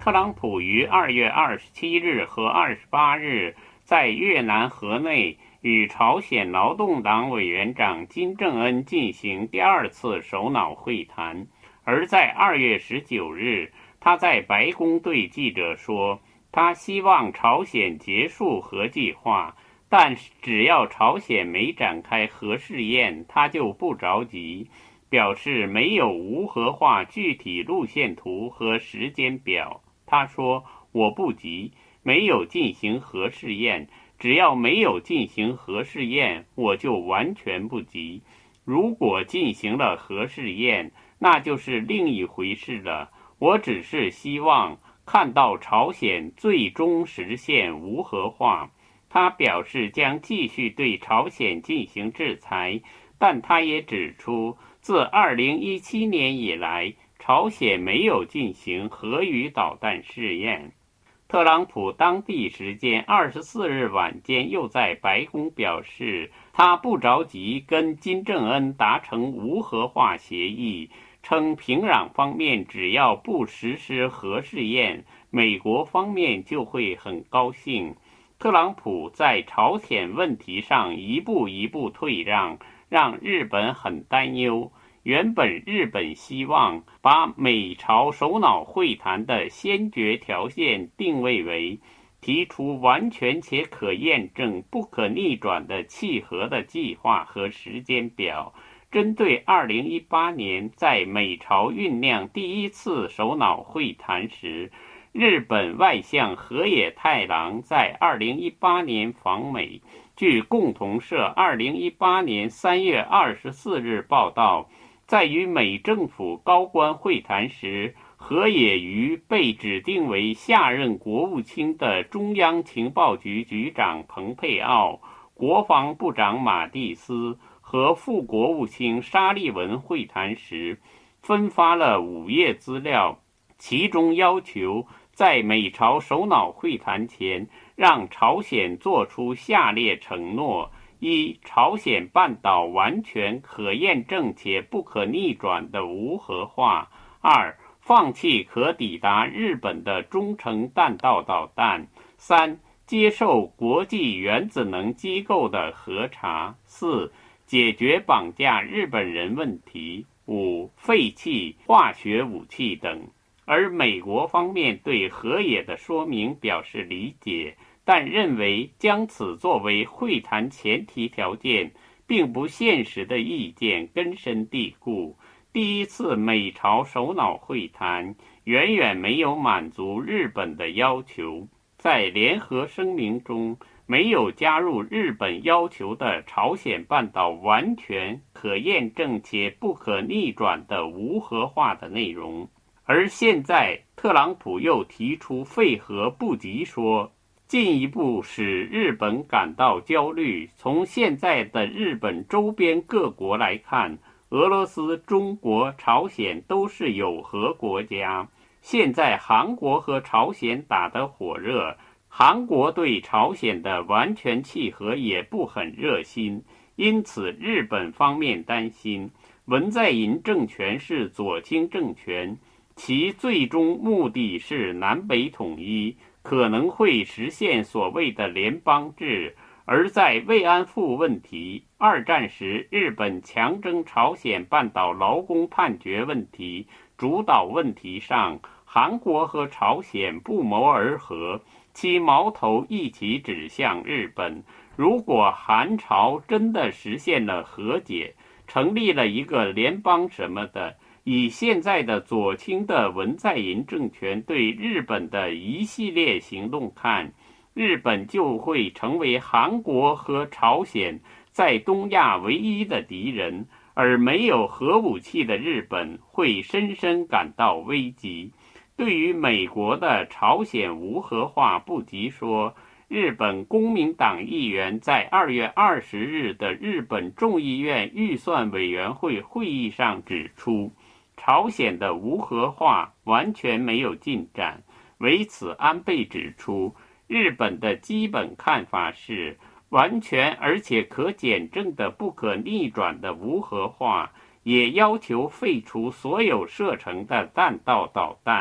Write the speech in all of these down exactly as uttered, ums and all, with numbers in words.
特朗普于二月二十七日和二十八日在越南河内与朝鲜劳动党委员长金正恩进行第二次首脑会谈，而在二月十九日，他在白宫对记者说，他希望朝鲜结束核计划，但只要朝鲜没展开核试验，他就不着急，表示没有无核化具体路线图和时间表。他说，我不急，没有进行核试验，只要没有进行核试验，我就完全不急。如果进行了核试验，那就是另一回事了。我只是希望看到朝鲜最终实现无核化。他表示将继续对朝鲜进行制裁，但他也指出，自二零一七年以来，朝鲜没有进行核语导弹试验。特朗普当地时间二十四日晚间又在白宫表示，他不着急跟金正恩达成无核化协议，称平壤方面只要不实施核试验，美国方面就会很高兴。特朗普在朝鲜问题上一步一步退让，让日本很担忧。原本日本希望把美朝首脑会谈的先决条件定位为提出完全且可验证、不可逆转的契合的计划和时间表。针对二零一八年在美朝酝酿第一次首脑会谈时，日本外相河野太郎在二零一八年访美。据共同社二零一八年三月二十四日报道，在与美政府高官会谈时，河野于被指定为下任国务卿的中央情报局局长蓬佩奥、国防部长马蒂斯和副国务卿沙利文会谈时，分发了五页资料，其中要求在美朝首脑会谈前，让朝鲜做出下列承诺：一、朝鲜半岛完全可验证且不可逆转的无核化；二、放弃可抵达日本的中程弹道导弹；三、接受国际原子能机构的核查；四、解决绑架日本人问题；五、废弃化学武器等。而美国方面对河野的说明表示理解，但认为将此作为会谈前提条件并不现实的意见根深蒂固。第一次美朝首脑会谈远远没有满足日本的要求，在联合声明中没有加入日本要求的朝鲜半岛完全可验证且不可逆转的无核化的内容。而现在特朗普又提出废核不急说，进一步使日本感到焦虑。从现在的日本周边各国来看，俄罗斯、中国、朝鲜都是有核国家。现在韩国和朝鲜打得火热，韩国对朝鲜的完全契合也不很热心，因此日本方面担心文在寅政权是左倾政权，其最终目的是南北统一，可能会实现所谓的联邦制。而在慰安妇问题、二战时日本强征朝鲜半岛劳工判决问题、主导问题上，韩国和朝鲜不谋而合，其矛头一起指向日本。如果韩朝真的实现了和解，成立了一个联邦什么的，以现在的左倾的文在寅政权对日本的一系列行动看，日本就会成为韩国和朝鲜在东亚唯一的敌人，而没有核武器的日本会深深感到危机。对于美国的朝鲜无核化不急说，日本公民党议员在二月二十日的日本众议院预算委员会会议上指出，朝鲜的无核化完全没有进展。为此，安倍指出，日本的基本看法是完全而且可检证的不可逆转的无核化，也要求废除所有射程的弹道导弹。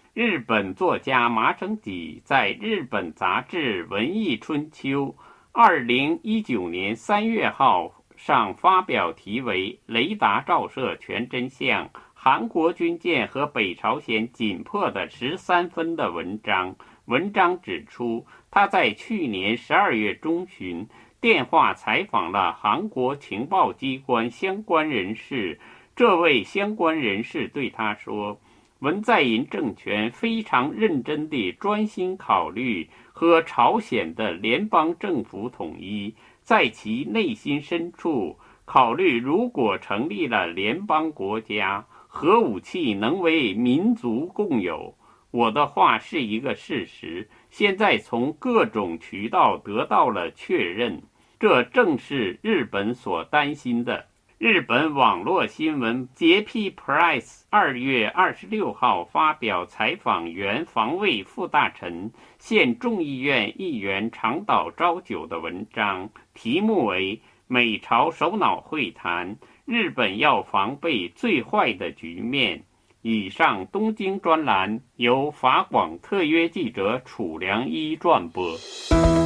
日本作家麻生己在日本杂志《文艺春秋》二零一九年三月号上发表题为《雷达照射全真相：韩国军舰和北朝鲜紧迫的十三分》的文章。文章指出，他在去年十二月中旬电话采访了韩国情报机关相关人士。这位相关人士对他说，文在寅政权非常认真地专心考虑和朝鲜的联邦政府统一，在其内心深处考虑，如果成立了联邦国家，核武器能为民族共有。我的话是一个事实，现在从各种渠道得到了确认，这正是日本所担心的。日本网络新闻 J P Press 二月二十六号发表采访原防卫副大臣、现众议院议员长岛昭久的文章，题目为美朝首脑会谈，日本要防备最坏的局面。以上东京专栏由法广特约记者楚良一撰播。